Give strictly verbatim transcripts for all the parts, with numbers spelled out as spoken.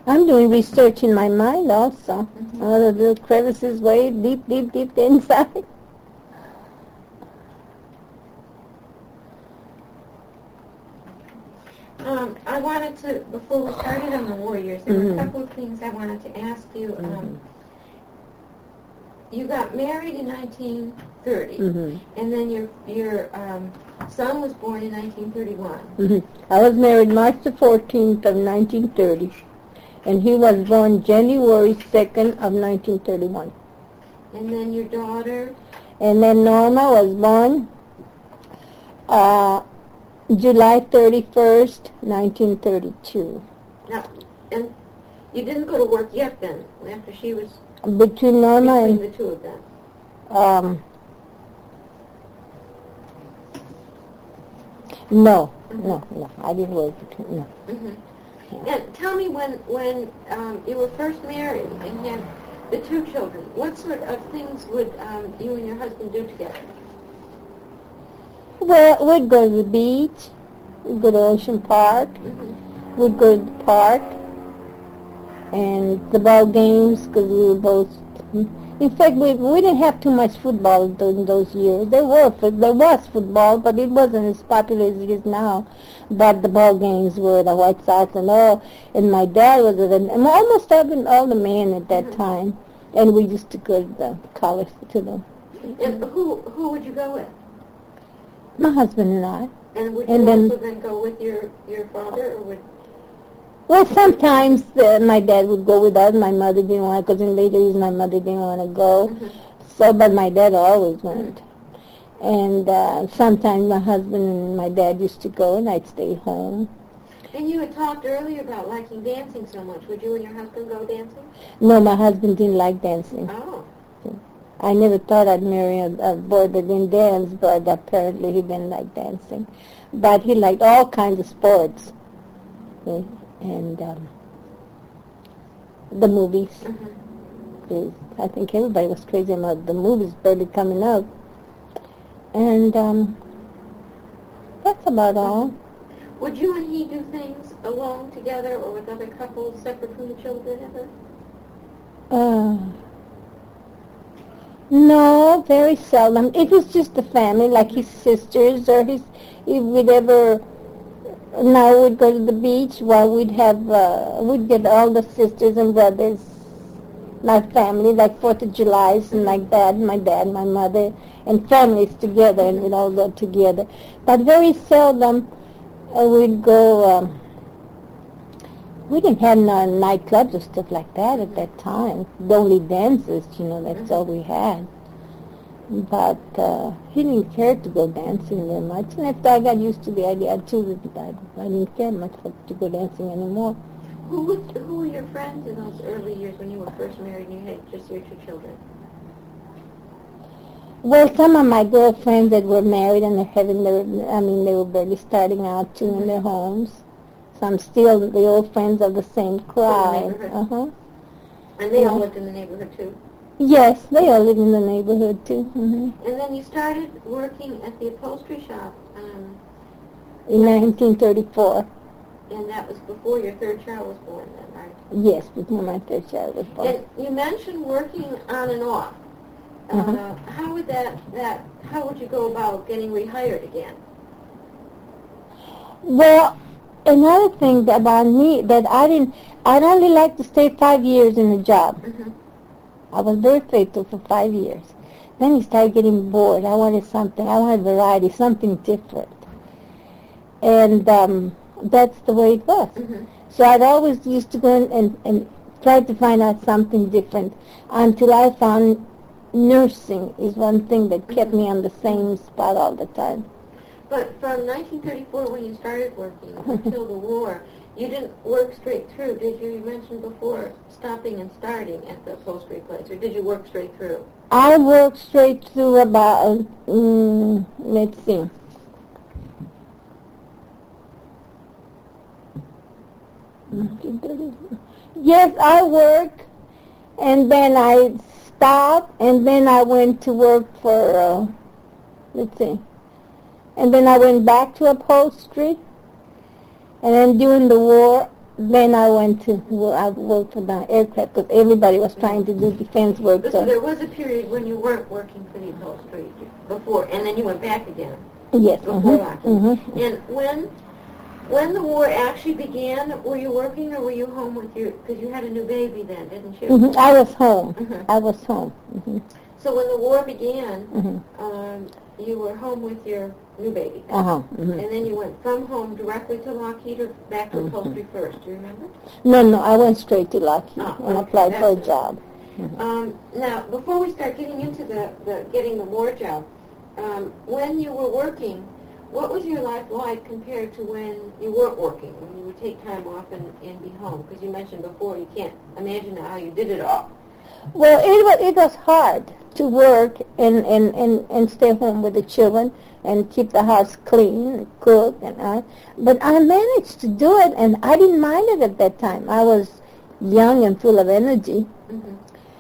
I'm doing research in my mind also. Mm-hmm. All the little crevices way deep, deep, deep inside. Um, I wanted to, before we started on the Warriors, there Mhm. were a couple of things I wanted to ask you. Um, Mhm. You got married in nineteen thirty, Mhm. and then your your um, son was born in nineteen thirty-one. Mhm. I was married March the fourteenth of nineteen thirty, and he was born January second of nineteen thirty-one. And then your daughter? And then Norma was born uh, July thirty-first, nineteen thirty-two. Now, and you didn't go to work yet then, after she was Between Norma between and the two of them. um, no, Mhm. no, no, I didn't work between, no. Mm-hmm. And tell me, when when um, you were first married and had the two children, what sort of things would um, you and your husband do together? Well, we'd go to the beach, we'd go to Ocean Park, Mm-hmm. we'd go to the park, and the ball games, because we were both, in fact, we we didn't have too much football during those years. There were, there was football, but it wasn't as popular as it is now. But the ball games were the White Sox and all, and my dad was at, and almost all the, all the men at that Mm-hmm. time, and we used to go to the college, to them. And who who would you go with? My husband and I. And would you And then- also then go with your, your father, or would... Well, sometimes uh, my dad would go with us. My mother didn't want to, because in later years my mother didn't want to go. Mm-hmm. So, but my dad always went. And uh, sometimes my husband and my dad used to go, and I'd stay home. And you had talked earlier about liking dancing so much. Would you and your husband go dancing? No, my husband didn't like dancing. Oh. I never thought I'd marry a, a boy that didn't dance, but apparently he didn't like dancing. But he liked all kinds of sports. Okay? And um, the movies. Mm-hmm. I think everybody was crazy about the movies barely coming out. And um, that's about all. Would you and he do things alone together or with other couples separate from the children ever? Uh, no, very seldom. It was just the family, like his sisters or his, if we'd ever, now we'd go to the beach while we'd have, uh, we'd get all the sisters and brothers, my family, like Fourth of July's and like that, my dad, my mother, and families together, and we'd all go together. But very seldom uh, we'd go, um, we didn't have no nightclubs or stuff like that at that time. The only dances, you know, that's all we had. But uh, he didn't care to go dancing very much. And after I got used to the idea, too, that I, I didn't care much for, to go dancing anymore. Who was, who were your friends in those early years when you were first married and you had just your two children? Well, some of my girlfriends that were married and they're having their, I mean, they were barely starting out, too, in their homes. Some still the old friends of the same crowd. Uh-huh. And they all Yeah. lived in the neighborhood, too? Yes, they all live in the neighborhood, too. Mm-hmm. And then you started working at the upholstery shop, um, In nineteen thirty-four. and that was before your third child was born then, right? Yes, before my third child was born. And you mentioned working on and off. Uh, Uh-huh. How would that, that, how would you go about getting rehired again? Well, another thing about me, that I didn't, I'd only like to stay five years in a job. Mm-hmm. I was very faithful for five years. Then you started getting bored. I wanted something, I wanted variety, something different. And um, that's the way it was. Mm-hmm. So I'd always used to go in and, and try to find out something different until I found nursing is one thing that kept me on the same spot all the time. But from nineteen thirty-four, when you started working, until the war, you didn't work straight through, did you? You mentioned before stopping and starting at the upholstery place, or did you work straight through? I worked straight through about, um, let's see, yes, I worked, and then I stopped, and then I went to work for, uh, let's see, and then I went back to upholstery, and then during the war, then I went to, well, I worked for the aircraft because everybody was trying to do defense work. So So there was a period when you weren't working for the upholstery before, and then you went back again. yes. Before mhm, Lockheed. mhm. And when when the war actually began, were you working or were you home with your, because you had a new baby then, didn't you? Mhm, I was home. Mhm. I was home. Mhm, So when the war began, mhm. um, you were home with your new baby. Uh-huh. mhm. And then you went from home directly to Lockheed or back to Mhm. upholstery first, do you remember? No, no, I went straight to Lockheed Oh, and okay, applied for a that's it. job. Um, now, before we start getting into the, the getting the war job, um, when you were working, what was your life like compared to when you weren't working, when you would take time off and, and be home? Because you mentioned before you can't imagine how you did it all. Well, it was, it was hard to work and, and, and, and stay home with the children and keep the house clean, and cook, and all. But I managed to do it, and I didn't mind it at that time. I was young and full of energy. Mm-hmm.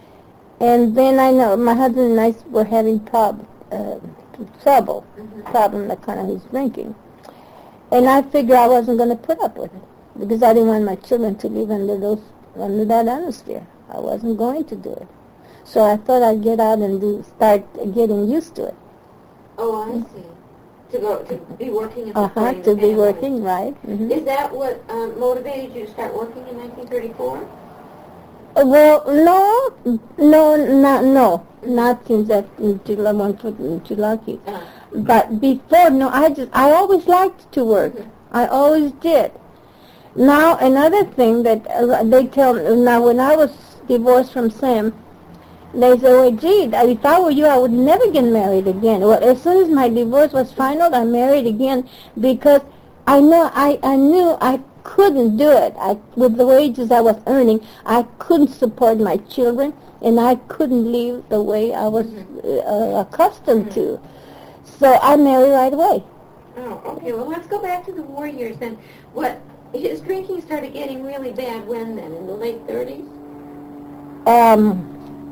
And then I know my husband and I were having prob- uh, trouble, Mm-hmm. problem that kind of his drinking. And I figured I wasn't going to put up with it because I didn't want my children to live under those under that atmosphere. I wasn't going to do it. So I thought I'd get out and do start getting used to it. Oh, I see. To go to be working and Uh-huh, supporting to the be family. working, right. Mm-hmm. Is that what um, motivated you to start working in nineteen thirty-four? Uh, Well, no, no, not, no, not since that until I went to, to Lockheed. Uh, But before, no, I just, I always liked to work. Mhm. I always did. Now, another thing that uh, they tell, now when I was divorced from Sam, they say, well, gee, if I were you, I would never get married again. Well, as soon as my divorce was final, I married again because I know, I, I knew I couldn't do it. I, with the wages I was earning, I couldn't support my children, and I couldn't live the way I was uh, accustomed to. So I married right away. oh, okay. Well, let's go back to the war years then. What his drinking started getting really bad when then? In the late thirties? Um,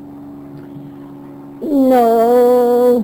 no.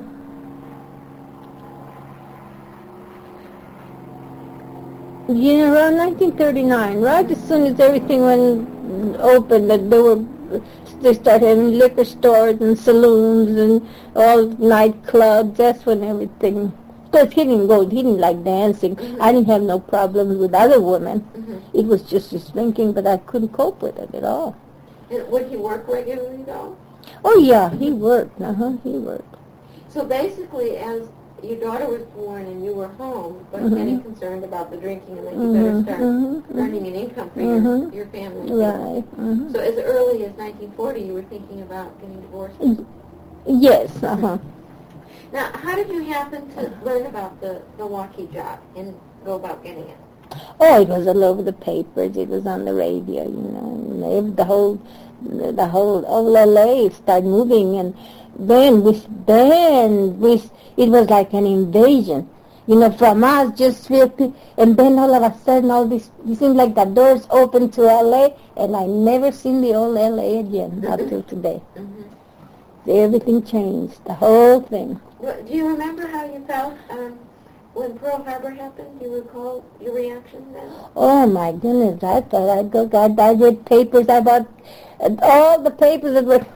Yeah, around nineteen thirty-nine, right as soon as everything went open, that they were, they started having liquor stores and saloons and all nightclubs. That's when everything. Because he didn't go, he didn't like dancing. Mhm. I didn't have no problems with other women. Mm-hmm. It was just his drinking, but I couldn't cope with it at all. And would he work regularly though? Oh yeah, he worked. Uh huh, he worked. So basically, as your daughter was born and you were home, but Mhm. getting concerned about the drinking, and that you better Mhm, start mhm, earning an income for Mhm. your, your family. Right. Mhm. So as early as nineteen forty, you were thinking about getting divorced. Yes. Uh huh. Now, how did you happen to learn about the Milwaukee job and go about getting it? Oh, it was all over the papers. It was on the radio. You know, and ev- the whole, the whole all L A started moving, and then we, then we, it was like an invasion. You know, from us, just few pe- and then all of a sudden, all this, it seemed like the doors opened to L A, and I never seen the old L A again up till today. Mm-hmm. Everything changed, the whole thing. Well, do you remember how you felt um, when Pearl Harbor happened? Do you recall your reaction then? Oh my goodness, I thought I'd go, God, I read papers, I bought uh, all the papers that were,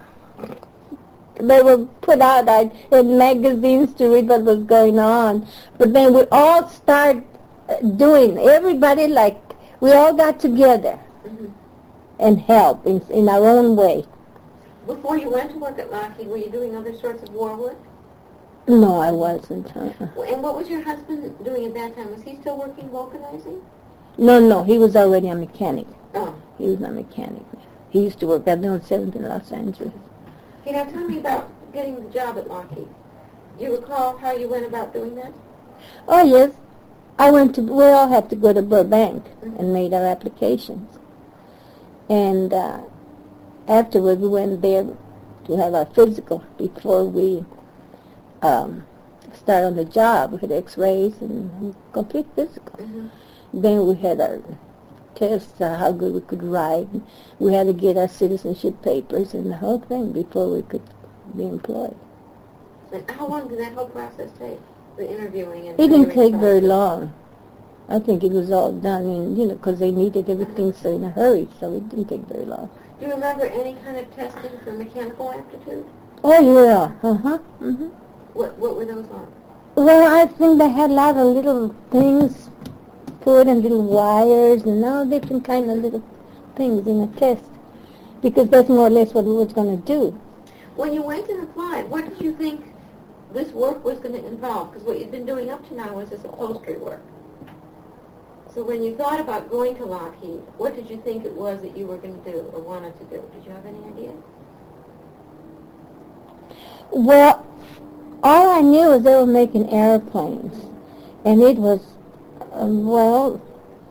they were put out, I read magazines to read what was going on. But then we all started uh, doing, everybody like, we all got together Mm-hmm. and helped in, in our own way. Before you went to work at Lockheed, were you doing other sorts of war work? No, I wasn't. Uh-uh. And what was your husband doing at that time? Was he still working vulcanizing? No, no, he was already a mechanic. Oh. He was a mechanic. He used to work at the seventh in Los Angeles. Okay, now tell me about getting the job at Lockheed. Do you recall how you went about doing that? Oh, yes. I went to, we all had to go to Burbank and made our applications. And uh, afterwards we went there to have our physical before we um, start on the job. We had x-rays and complete physical. Mm-hmm. Then we had our tests, uh, how good we could write. We had to get our citizenship papers and the whole thing before we could be employed. And how long did that whole process take, the interviewing and It didn't hiring take very process? long. I think it was all done in, you know, because they needed everything so in a hurry, so it didn't take very long. Do you remember any kind of testing for mechanical aptitude? Oh, yeah. Uh-huh. Mm-hmm. What, what were those on? Well, I think they had a lot of little things put and little wires and all different kind of little things in the test, because that's more or less what we was going to do. When you went and applied, what did you think this work was going to involve? Because what you'd been doing up to now was this upholstery work. So when you thought about going to Lockheed, what did you think it was that you were going to do or wanted to do? Did you have any idea? Well, all I knew was they were making airplanes, and it was, um, well,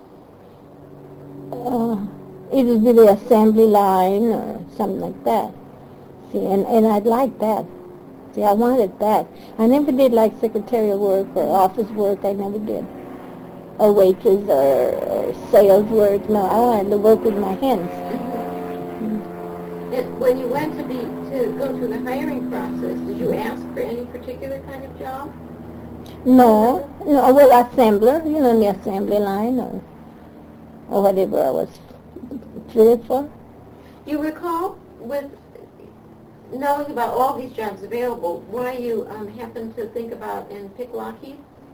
uh, it would be the assembly line or something like that. See, and, and I'd like that. See, I wanted that. I never did like secretarial work or office work. I never did. Or waitress or, or sales work. No, I wanted to work with my hands. Mm-hmm. And when you went to be to go through the hiring process, did you ask for any particular kind of job? No, no. Well, assembler, you know, the assembly line or or whatever I was fitted for. Do you recall, with knowing about all these jobs available, why you um, happened to think about and pick Lockheed?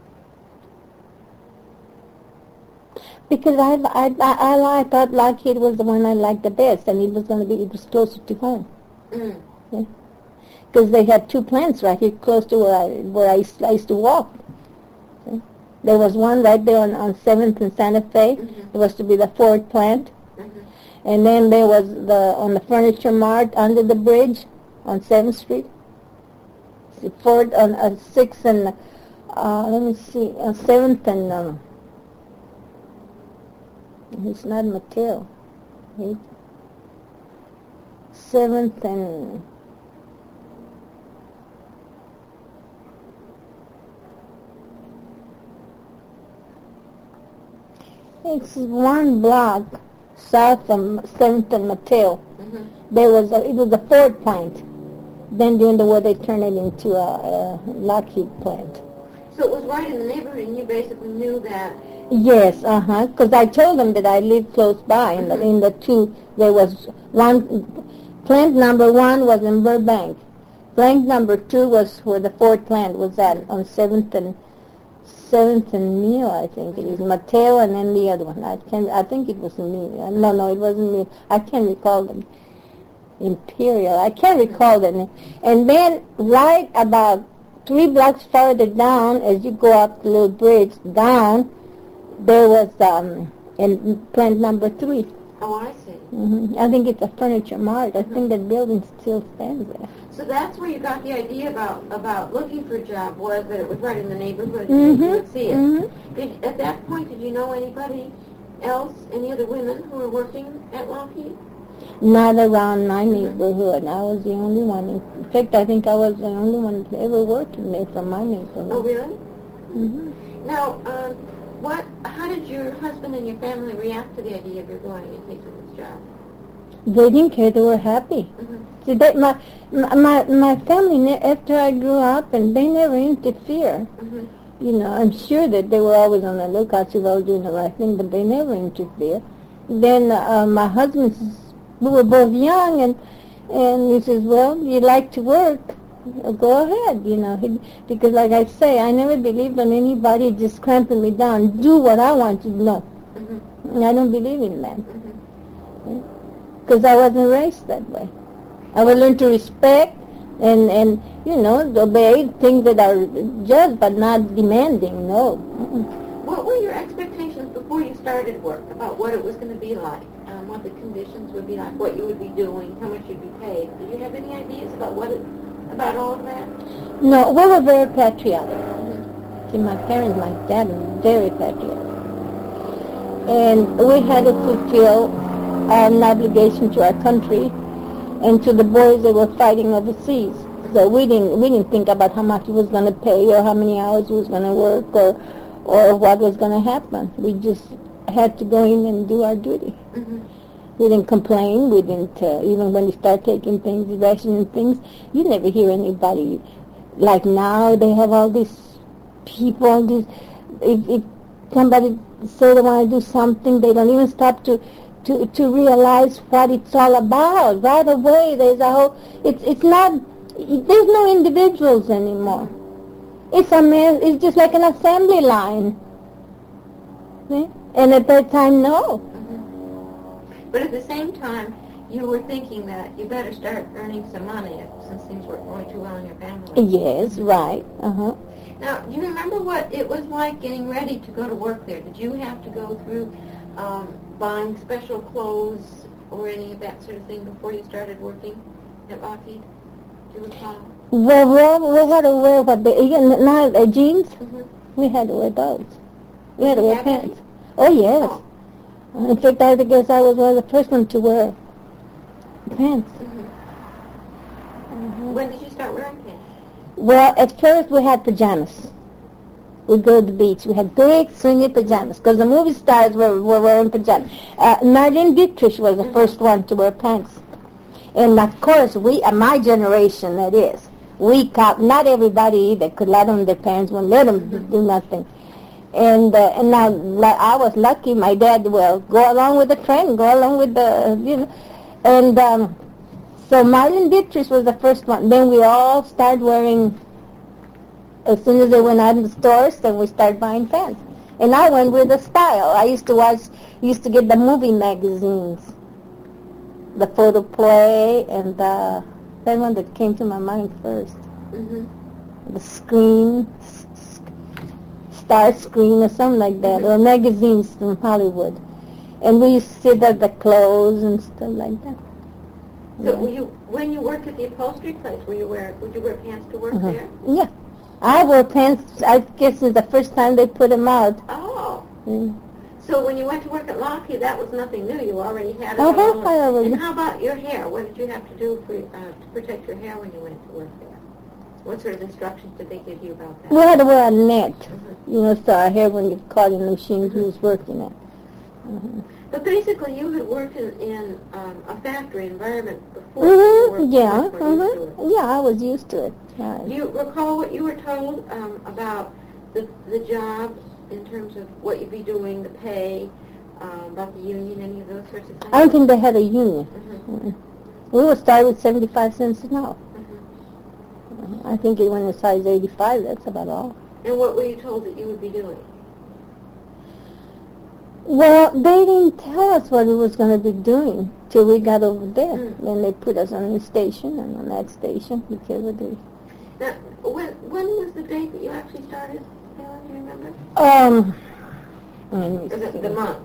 Because I, I, I, I thought Lockheed was the one I liked the best, and it was going to be, it was closer to home. Mm. Yeah. Because they had two plants right here close to where I, where I, used, I used to walk. See? There was one right there on, on seventh and Santa Fe. Mm-hmm. It was to be the Ford plant. Mm-hmm. And then there was the on the Furniture Mart under the bridge on seventh Street. See, Ford on uh, sixth and, uh, let me see, uh, seventh and... Um, It's not Mattel. Eight. Seventh and it's one block south from Seventh and Mattel. Mm-hmm. There was a, it was a Ford plant. Then during the war they turned it into a, a Lockheed plant. So it was right in the neighborhood, and you basically knew that. Yes, uh-huh, because I told them that I lived close by. In the, in the two, there was one, plant number one was in Burbank. Plant number two was where the Ford plant was at, on seventh and seventh and Neal, I think it is. Mateo, and then the other one. I can I think it was me. No, no, it wasn't me. I can't recall them. Imperial. I can't recall the name. And then right about three blocks farther down, as you go up the little bridge down, there was um, in plant number three. Oh, I see. Mm-hmm. I think it's a Furniture Mart. I think that building still stands there. So that's where you got the idea about, about looking for a job, was that it was right in the neighborhood, Mm-hmm. and you would see it. Mm-hmm. Did, at that point, did you know anybody else, any other women who were working at Lockheed? Not around my neighborhood. I was the only one. In fact, I think I was the only one that ever worked in there from my neighborhood. Oh, really? Mm-hmm. Now, um, what? How did your husband and your family react to the idea of your going and taking this job? They didn't care. They were happy. Mm-hmm. See, they, my, my my family, ne- after I grew up, and they never interfere. Mm-hmm. You know, I'm sure that they were always on the lookout if I was doing the right thing, but they never interfere. Then uh, my husband says, we were both young, and and he says, well, you like to work, go ahead, you know. He, because like I say, I never believed in anybody just cramping me down, do what I want to do. No. Mm-hmm. I don't believe in that. Mm-hmm. Because I wasn't raised that way. I was learned to respect and, and you know, obey things that are just but not demanding, no. Mm-mm. What were your expectations before you started work about what it was going to be like, um, what the conditions would be like, what you would be doing, how much you'd be paid? Did you have any ideas about what it, about all of that? No, we were very patriotic. Mm-hmm. See, my parents, my dad was very patriotic. And we had to fulfill an obligation to our country and to the boys that were fighting overseas. So we didn't we didn't think about how much it was going to pay or how many hours we was going to work or or what was going to happen. We just had to go in and do our duty. Mm-hmm. We didn't complain. We didn't, uh, even when we start taking things, rationing things, you never hear anybody, like now they have all these people, these, if, if somebody say they want to do something, they don't even stop to, to, to realize what it's all about. Right away, there's a whole, it's, it's not, there's no individuals anymore. It's a mess, it's just like an assembly line. See? And at that time, no. Mm-hmm. But at the same time, you were thinking that you better start earning some money since things weren't going too well in your family. Yes, right. Uh-huh. Now, do you remember what it was like getting ready to go to work there? Did you have to go through um, buying special clothes or any of that sort of thing before you started working at Lockheed? Do you recall? Well, well, we had to wear what they, again, not uh, jeans. Mm-hmm. We had to wear those. We had to Did you wear have pants. any? Oh, yes. Oh. In fact, I guess I was one of the first one to wear pants. Mm-hmm. Mm-hmm. When did you start wearing pants? Well, at first we had pajamas. We'd go to the beach. We had big swingy pajamas because the movie stars were, were wearing pajamas. Uh, Marlene Dietrich was the Mm-hmm. first one to wear pants. And of course, we, uh, my generation, that is, we cop, not everybody either could let them, their parents wouldn't let them Mm-hmm. do nothing. And uh, and now like, I was lucky. My dad will go along with the trend, go along with the, you know. And um, so Marlene Dietrich was the first one. Then we all started wearing, as soon as they went out in the stores, then we started buying pants. And I went with the style. I used to watch, used to get the movie magazines, the Photo Play, and uh, that one that came to my mind first, Mm-hmm. the Screen, Star Screen or something like that, or magazines from Hollywood. And we used to sit at the clothes and stuff like that. So Yeah. were you, when you worked at the upholstery place, were you wear, would you wear pants to work Uh-huh. there? Yeah. I wore pants, I guess it's the first time they put them out. Oh. Mm. So when you went to work at Lockheed, that was nothing new. You already had it Uh-huh, all. I already- And how about your hair? What did you have to do for, uh, to protect your hair when you went to work there? What sort of instructions did they give you about that? We had to wear a net, Mhm. you know, so our hair wouldn't get caught in the machine we was working at. Mm-hmm. But basically, you had worked in, in um, a factory environment before. you Mm-hmm. were- Yeah. you were used to it. Mm-hmm. Yeah, I was used to it. Right. Do you recall what you were told um, about the the job in terms of what you'd be doing, the pay, um, about the union, any of those sorts of things? I don't think they had a union. Mhm. Mm-mm. We would start with seventy-five cents an hour. Mhm. I think it went as high as eighty-five. That's about all. And what were you told that you would be doing? Well, they didn't tell us what we was going to be doing till we got over there. Mm. Then they put us on the station, and on that station, because of the... Now, when when was the date that you actually started, Helen, do you remember? Um, let me Or the, see. the month?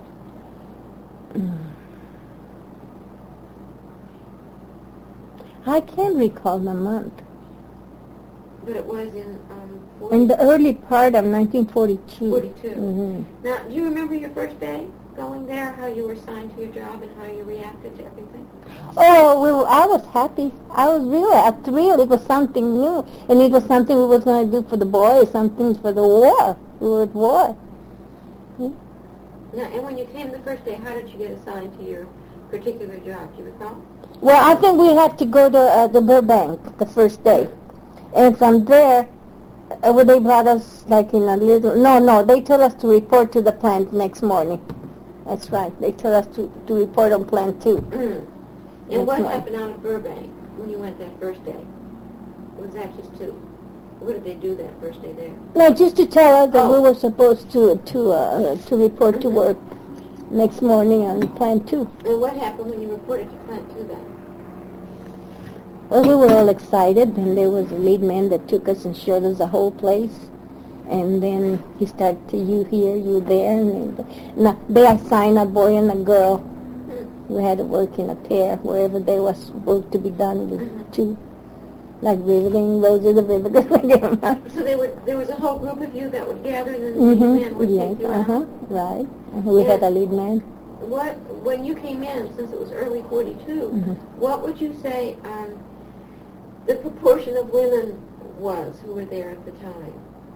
I can't recall the month. But it was in um, forty, In the early part of nineteen forty-two. forty-two. Mm-hmm. Now, do you remember your first day going there, how you were assigned to your job and how you reacted to everything? Oh, we were, I was happy. I was really uh, thrilled. It was something new, and it was something we was going to do for the boys, something for the war. We were at war. Hmm? Now, and when you came the first day, how did you get assigned to your particular job? Do you recall? Well, I think we had to go to uh, the Burbank the first day. And from there, uh, well, they brought us like in a little, no, no, they told us to report to the plant next morning. That's right. They told us to, to report on plant two. Mm. Yes, And what ma'am. happened out of Burbank when you went that first day? Was that just to, what did they do that first day there? No, just to tell us that Oh. we were supposed to to uh, to report to work next morning on plant two. And what happened when you reported to plant two then? Well, we were all excited, and there was a lead man that took us and showed us the whole place. And then he started to, you here, you there. And they, now, they assigned a boy and a girl. We had to work in a pair wherever there was work to be done with Mhm. two. Like riveting, those are the riveters. So they would, there was a whole group of you that would gather and then the Mm-hmm. lead man would Yes, take you uh-huh, out? right. Uh-huh. We had a lead man. What, when you came in, since it was early forty-two, Mhm. what would you say um, the proportion of women was who were there at the time?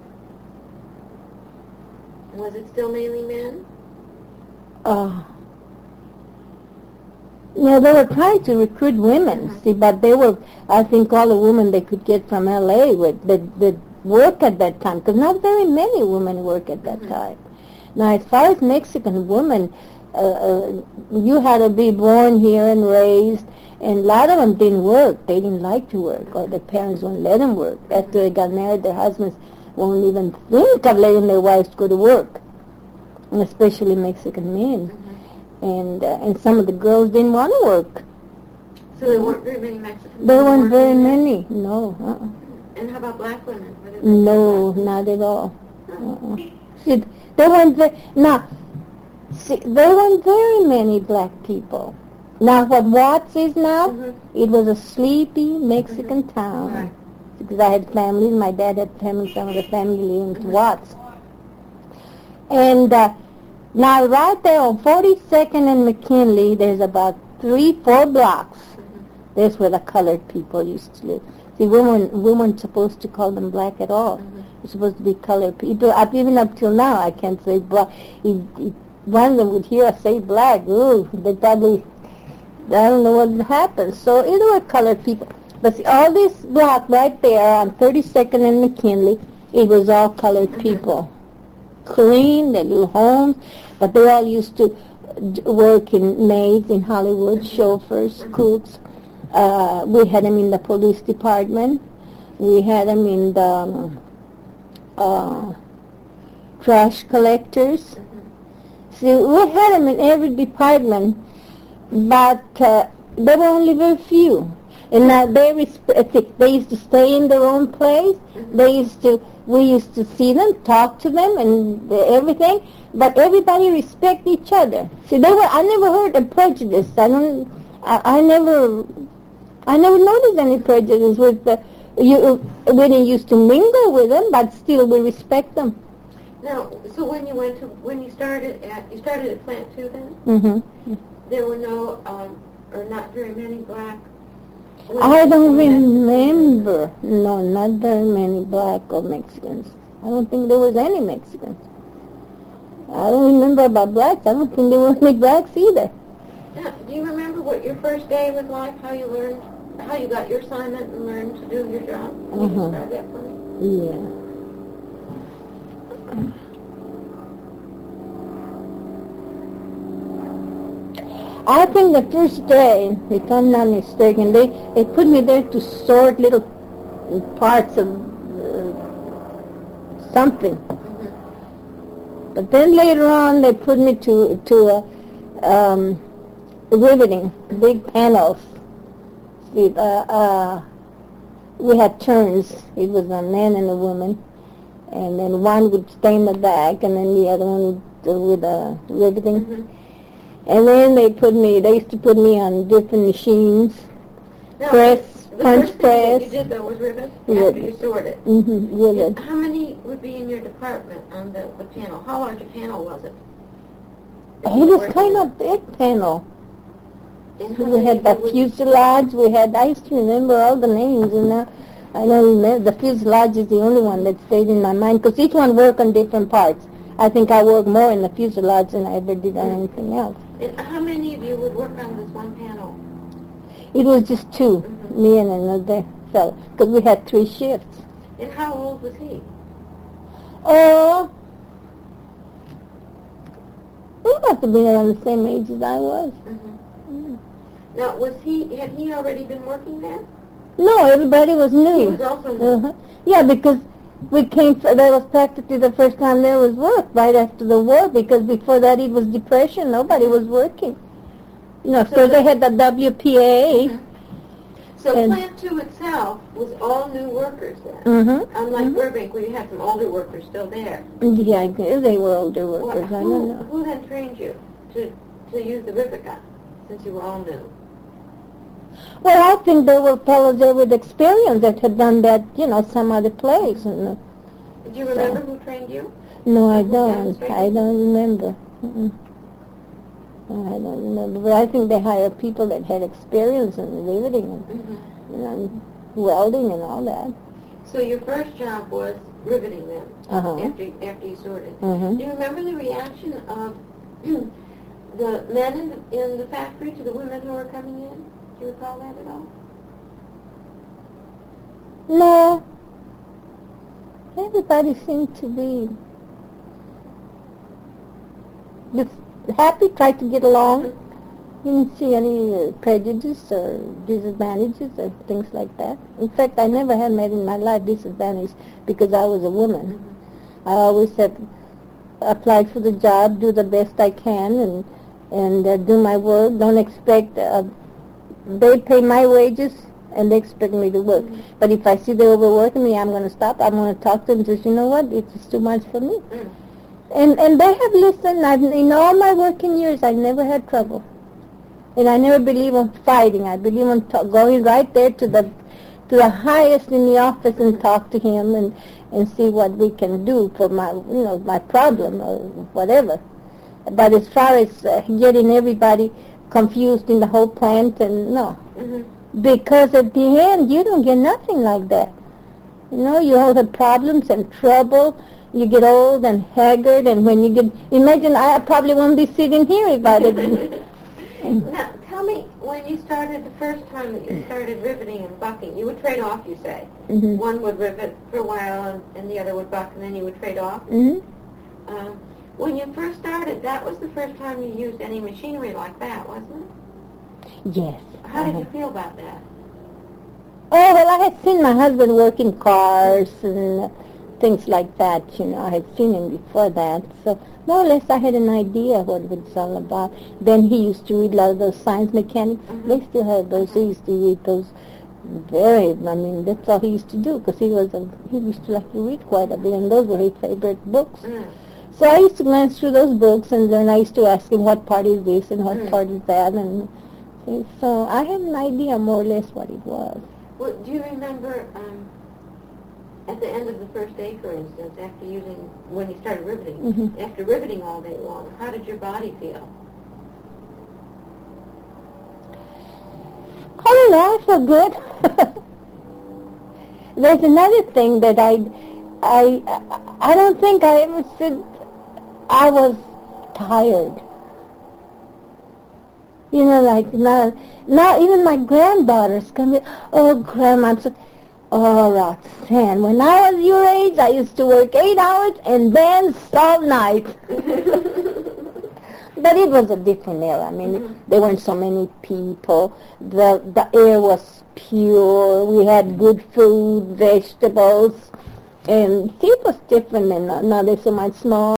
Was it still mainly men? Uh, no, they were trying to recruit women, Mhm. see, but they were, I think, all the women they could get from L A with, that, that work at that time, because not very many women work at that Mhm. time. Now, as far as Mexican women, uh, uh, you had to be born here and raised, and a lot of them didn't work. They didn't like to work, or their parents wouldn't let them work. After they got married, their husbands won't even think of letting their wives go to work, and especially Mexican men. Mm-hmm. And uh, and some of the girls didn't want to work. So there weren't very many Mexicans? There weren't very there? many, no. Uh-uh. And how about black women? What did they No, do? not at all. Uh-uh. See, there weren't very, now, see, there weren't very many black people. Now, what Watts is now, Mm-hmm. it was a sleepy Mexican Mm-hmm. town. Right. Because I had family, my dad had family, some of the family in Mm-hmm. Watts. And uh, now, right there on forty-second and McKinley, there's about three, four blocks. Mm-hmm. That's where the colored people used to live. See, we weren't, we weren't supposed to call them black at all. Mm-hmm. We're supposed to be colored people. Up, even up till now, I can't say black. If, if one of them would hear us say black, ooh, they probably, I don't know what would happen. So it were colored people. But see, all this block right there on thirty-second and McKinley, it was all colored Mm-hmm. people. Clean, their little homes, but they all used to d- work in maids in Hollywood, chauffeurs, cooks. Uh, we had them in the police department. We had them in the um, uh, trash collectors. See, we had them in every department, but uh, there were only very few. And now they resp- they used to stay in their own place. They used to, we used to see them, talk to them, and uh, everything. But everybody respect each other. See, they were. I never heard of prejudice. I don't. I, I never. I never noticed any prejudice with the. You, we didn't used to mingle with them, but still we respect them. Now, so when you went to, when you started at, you started at Plant Two then? Mm-hmm. There were no, um, or not very many black women? I don't remember. No, not very many black or Mexicans. I don't think there was any Mexicans. I don't remember about blacks. I don't think there were any blacks either. Now, do you remember what your first day was like, how you learned, how you got your assignment and learned to do your job? Can you Uh-huh. describe that for me? Yeah. I think the first day, if I'm not mistaken, they, they put me there to sort little parts of uh, something. Mm-hmm. But then later on, they put me to to uh, um, riveting, big panels. See, uh, uh, we had turns. It was a man and a woman, and then one would stay in the back, and then the other one would, uh, with uh, riveting. Mm-hmm. And then they put me, they used to put me on different machines, Now, press, the punch first thing that press. you did, though, was rivet after Rivet. you sorted. Mm-hmm, rivet. How many would be in your department on the, the panel? How large a panel was it? It was kind of big panel. And how We many had the you would- fuselage, we had, I used to remember all the names, and now I don't remember. The fuselage is the only one that stayed in my mind, because each one worked on different parts. I think I worked more in the fuselage than I ever did on anything else. And how many of you would work on this one panel? It was just two, Mhm. me and another fellow, because we had three shifts. And how old was he? Oh, he must have been around the same age as I was. Mm-hmm. Now, was he, had he already been working there? No, everybody was new. He was also new. Uh-huh. Yeah, because we came, that was practically the first time there was work, right after the war, because before that it was depression, nobody was working. You know, so, So they the- had the W P A. Mhm. So And- Plant Two itself was all new workers then, Mm-hmm. unlike Burbank, where you had some older workers still there. Yeah, I guess they were older Well, workers, I who, don't know. who then trained you to, to use the rivet gun, since you were all new? Well, I think there were fellows there with experience that had done that, you know, some other place. And, uh, Do you remember who trained you? no, I Who don't. demonstrated? I don't remember. Mm-mm. No, I don't remember. But I think they hired people that had experience in riveting and, Mm-hmm. you know, and welding and all that. So your first job was riveting them Uh-huh. after, after you sorted. Mhm. Do you remember the reaction of the men in the, in the factory to the women who were coming in? Do you recall that at all? No. Everybody seemed to be just happy, tried to get along. Didn't see any uh, prejudice or disadvantages or things like that. In fact, I never had met in my life disadvantage because I was a woman. Mm-hmm. I always said, apply for the job, do the best I can, and and uh, do my work. Don't expect, uh, they pay my wages, and they expect me to work. Mm-hmm. But if I see they're overworking me, I'm going to stop. I'm going to talk to them and say, you know what, it's too much for me. Mm. And and they have listened. I've, in all my working years, I never had trouble. And I never believe in fighting. I believe in t- going right there to the to the highest in the office and talk to him and, and see what we can do for my you know my problem or whatever. But as far as uh, getting everybody confused in the whole plant, and no, mm-hmm. because at the end you don't get nothing like that. You know, you all have problems and trouble. You get old and haggard, and when you get imagine I probably won't be sitting here if I didn't. Now, tell me, when you started, the first time that you started riveting and bucking, you would trade off, you say. Mm-hmm. One would rivet for a while, and, and the other would buck, and then you would trade off. Mm-hmm. Uh, when you first started, that was the first time you used any machinery like that, wasn't it? Yes. How did you feel about that? Oh, well, I had seen my husband work in cars and things like that, you know. I had seen him before that, so more or less I had an idea what it was all about. Then he used to read a lot of those science mechanics. Mm-hmm. They still have those. He used to read those very, I mean, that's all he used to do, because he was a, he used to like to read quite a bit, and those were his favorite books. Mm. So I used to glance through those books, and then I used to ask him what part is this and what mm. part is that, and so I had an idea more or less what it was. Well, do you remember um, at the end of the first day, for instance, after using, when you started riveting, mm-hmm. after riveting all day long, how did your body feel? I don't know, I feel good. There's another thing that I, I, I don't think I ever said I was tired. You know, like, not, not even my granddaughters come in, oh, Grandma, I'm so... Oh, Roxanne, when I was your age, I used to work eight hours and dance all night. But it was a different era. I mean, mm-hmm. there weren't so many people. The the air was pure. We had good food, vegetables. And it was different, and now there's so much small.